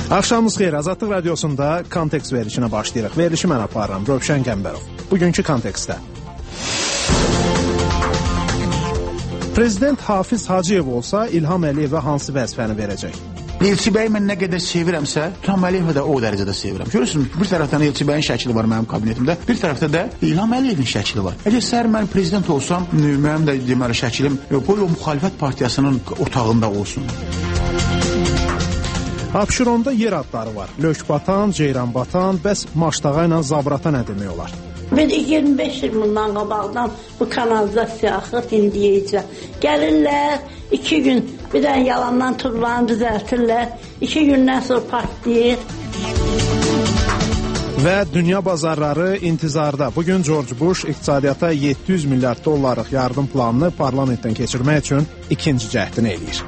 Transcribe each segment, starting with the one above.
Axşamınız xeyir, Azadlıq Radiosunda kontekst verilişinə başlayırıq. Verilişi mən aparıram, Rövşən Qəmbərov. Bugünkü kontekstdə. Prezident Hafiz Hacıyev olsa, İlham Əliyevə hansı vəzifəni verəcək? Elçi bəyi mən nə qədər sevirəmsə, İlham Əliyevə də o dərəcədə sevirəm. Görürsünüz, bir tərəfdən Elçi bəyin şəkli var mənim kabinetimdə, bir tərəfdə də İlham Əliyevin şəkli var. Əgər səhər mən prezident olsam, mənim də deməli şəklim o müxalifət partiyasının otağında olsun. Abşeronda yer adları var. Lökbatan, Ceyranbatan, bəs Maşdağa ilə Zabrata nə demək olar? Mən 25 il bundan qabaqdan bu kanalizasiya axıt indiyəcəm. Gəlirlər, 2 gün bir dənə yalandan turlarını düzəltirlər, 2 gündən sonra partlayır. Və dünya bazarları intizarda. Bugün George Bush iqtisadiyyata 700 milyard dollarlıq yardım planını parlamentdən keçirmək üçün ikinci cəhdini eləyir.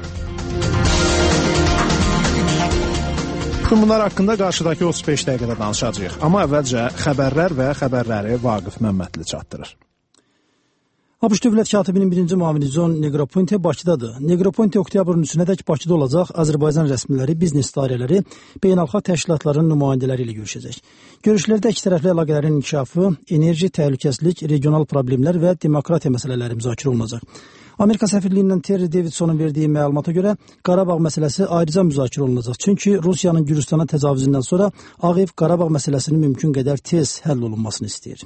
Bütün bunlar haqqında qarşıdakı 35 dəqiqədə danışacağıq. Amma əvvəlcə xəbərlər və xəbərləri Vaqif Məmmədli çatdırır. ABŞ Dövlət Katibinin birinci müavini John Negroponte Bakıdadır. Negroponte oktyabrın 3-ədək Bakıda olacaq, Azərbaycan rəsmiləri, biznes dairələri, beynəlxalq təşkilatların nümayəndələri ilə görüşəcək. Görüşlərdə ikitərəfli əlaqələrin inkişafı, enerji, təhlükəsizlik, regional problemlər və demokratiya məsələləri müzakirə olunacaq. Amerika səfirliyindən Terry Davidsonun verdiyi məlumata görə Qarabağ məsələsi ayrıca müzakirə olunacaq. Çünki Rusiyanın Gürcüstana təcavüzündən sonra Ağ Ev Qarabağ məsələsinin mümkün qədər tez həll olunmasını istəyir.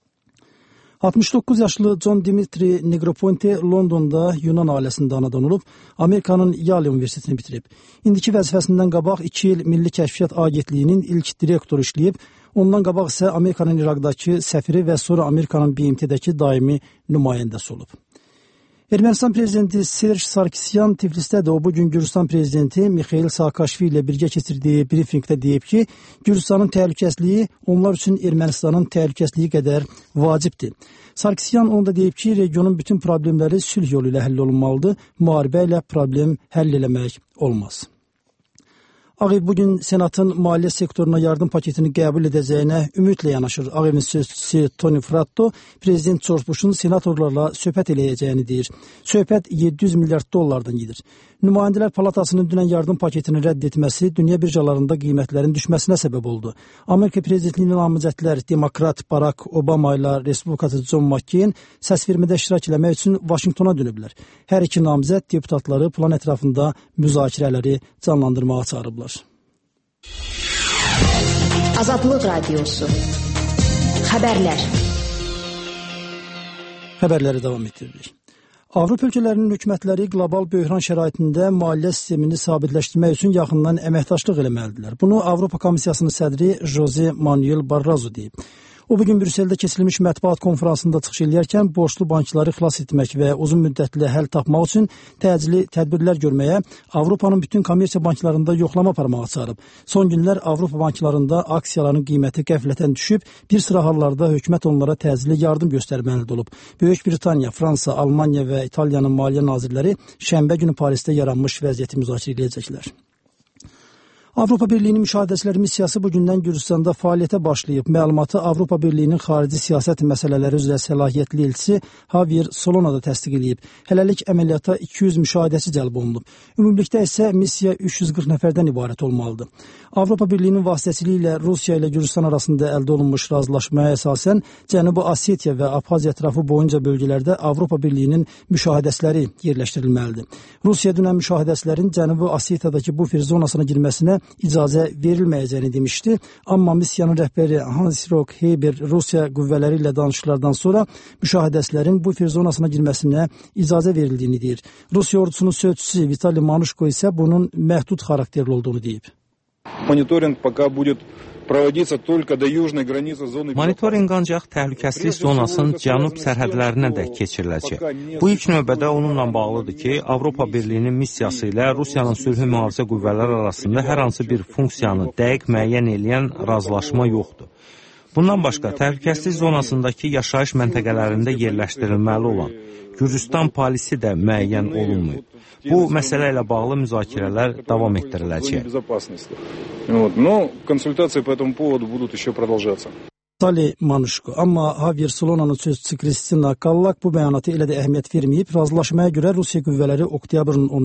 69 yaşlı John Dimitri Negroponte Londonda Yunan ailəsində anadan olub, Amerikanın Yale Universitetini bitirib. İndiki vəzifəsindən qabaq 2 il Milli Kəşfiyyat Agentliyinin ilk direktoru işləyib, ondan qabaq isə Amerikanın İraqdakı səfiri və sonra Amerikanın BMT-dəki daimi nümayəndəsi olub. Ermənistan prezidenti Serj Sarkisyan Tiflisdədir. O bugün Gürcüstan prezidenti Mikhail Saakashvili ilə birgə keçirdiyi brifinqdə deyib ki, Gürcüstanın təhlükəsizliyi onlar üçün Ermənistanın təhlükəsizliyi qədər vacibdir. Sarkisyan onu da deyib ki, regionun bütün problemləri sülh yolu ilə həll olunmalıdır, müharibə ilə problem həll eləmək olmaz. Ağ Ev bugün Senatın maliyyə sektoruna yardım paketini qəbul edəcəyinə ümidlə yanaşır. Ağ Evin sözçüsü Tony Fratto, Prezident George Bush'un senatorlarla söhbət eləyəcəyini deyir. Söhbət 700 milyard dollardan gedir. Nümayəndələr Palatasının dünən yardım paketini rədd etməsi dünya birjalarında qiymətlərin düşməsinə səbəb oldu. Amerika prezidentliyinin namizədlər Demokrat Barack Obama ilə Respublikacı John McCain səsvermədə iştirak eləmək üçün Vaşinqtona dönüblər. Hər iki namizəd deputatları plan ətrafında müzakirələri canlandırmağa çağırıblar. Azadlıq Radiosu. Xəbərlər. Xəbərləri davam etdiririk. Avropa ölkələrinin hökumətləri qlobal böhran şəraitində maliyyə sistemini sabitləşdirmək üçün yaxından əməkdaşlıq eləməlidirlər. Bunu Avropa Komissiyasının sədri Jose Manuel Barroso deyib. O bugün Brüsseldə keçirilmiş mətbuat konferansında çıxış edərkən borclu bankları xilas etmək və uzun müddətli həll tapmaq üçün təcili tədbirlər görməyə Avropanın bütün kommersiya banklarında yoxlama aparmağa çağırıb. Son günlər Avropa banklarında aksiyaların qiyməti qəflətən düşüb, bir sıra hallarda hökumət onlara təcili yardım göstərməlidir olub. Böyük Britaniya, Fransa, Almaniya və İtaliyanın maliyyə nazirləri şənbə günü Parisdə yaranmış vəziyyəti müzakirə edəcəklər. Avropa Birliyinin müşahidəçiləri missiyası bugündən Gürcüstanda fəaliyyətə başlayıb. Məlumatı Avropa Birliyinin xarici siyasət məsələləri üzrə səlahiyyətli elçisi Javier Solana da təsdiq edib. Hələlik əməliyyata 200 müşahidəçi cəlb olunub. Ümumilikdə isə missiya 340 nəfərdən ibarət olmalıdır. Avropa Birliyinin vasitəçiliyi ilə Rusiya ilə Gürcüstan arasında əldə olunmuş razılaşmaya əsasən Cənubi Osetiya və Abxaziya ətrafı boyunca bölgələrdə Avropa Birliyinin müşahidəçiləri yerləşdirilməlidir. Rusiya dünən müşahidəçilərin Cənubi Osetiyadakı bufer zonasına girməsinə icazə verilməyəcəyini demişdi. Amma missiyanın rəhbəri Hans-Jörg Heber Rusiya qüvvələri ilə danışıqlardan sonra müşahidəçilərin bufer zonasına girməsinə icazə verildiyini deyir. Rusiya ordusunun sözçüsü Vitali Manushko isə bunun məhdud xarakterli olduğunu deyib. Monitorinq ancaq təhlükəsizlik zonasının cənub sərhədlərinə də keçiriləcək. Bu ilk növbədə onunla bağlıdır ki, Avropa Birliyinin missiyası ilə Rusiyanın sülhü mühafizə qüvvələri arasında hər hansı bir funksiyanı dəqiq müəyyən edən razılaşma yoxdur. Bundan başqa, təhlükəsizlik zonasındakı yaşayış məntəqələrində yerləşdirilməli olan Gürcüstan polisi də müəyyən olunmayıb. Bu məsələ ilə bağlı müzakirələr davam etdiriləcək. Vitali Manushko. Amma Javier Solona'nın sözçüsü Kristina Kallak bu bəyanatı elə də əhəmiyyət verməyib. Razılaşmaya görə Rusiya qüvvələri oktyabrın